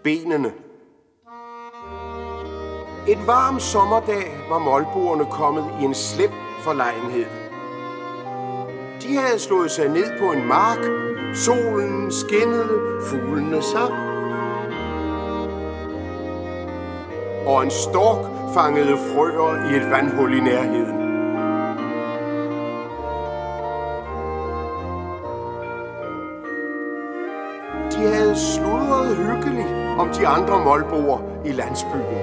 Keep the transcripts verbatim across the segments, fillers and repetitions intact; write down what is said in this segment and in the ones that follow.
benene. En varm sommerdag var molboerne kommet i en slem forlegenhed. De havde slået sig ned på en mark, solen skinnede, fuglene sang. Og en stork fangede frøer i et vandhul i nærheden. De havde sludret hyggeligt om de andre molboer i landsbyen.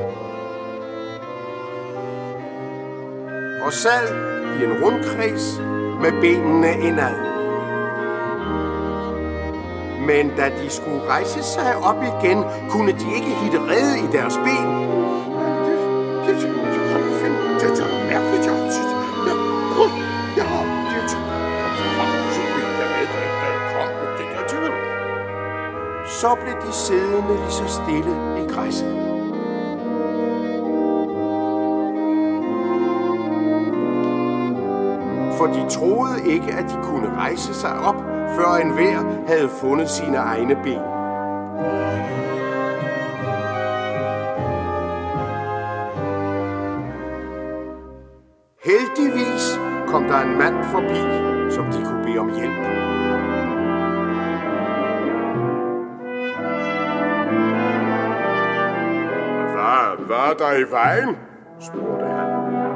Og sad i en rundkreds med benene indad. Men da de skulle rejse sig op igen, kunne de ikke hitte rede i deres ben. Så blev de siddende lige så stille i græsset. For de troede ikke, at de kunne rejse sig op, før enhver havde fundet sine egne ben. Heldigvis kom der en mand forbi, som de kunne bede om hjælp. Hvad, hvad er der i vejen? Spurgte han.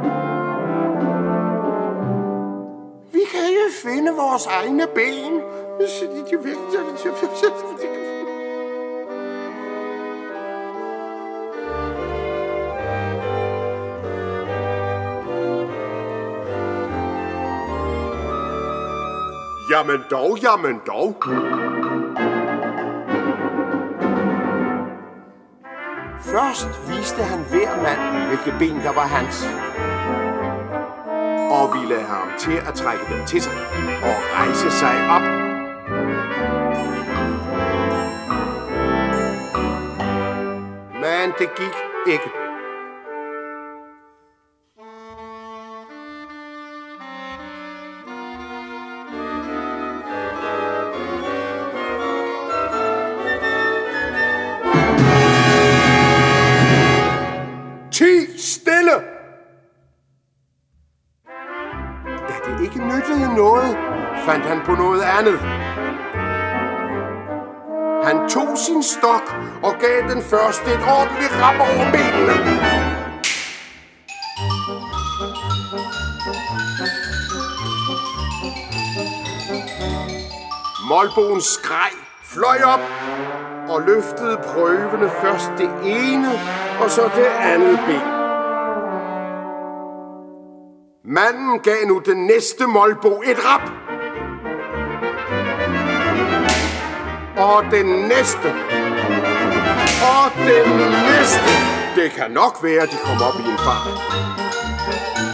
Vi kan ikke finde vores egne ben. Jamen dog, jamen dog. Først viste han hver mand, hvilke ben der var hans, og ville have ham til at trække dem til sig og rejse sig op. Men det gik ikke. Ti stille! Da det ikke nyttede noget, fandt han på noget andet. Han tog sin stok og gav den første et ordentligt rap over benene. Molboen skreg, fløj op og løftede prøvende først det ene og så det andet ben. Manden gav nu den næste molbo et rap. Og den næste. Og den næste. Det kan nok være, at de kommer op i en fart.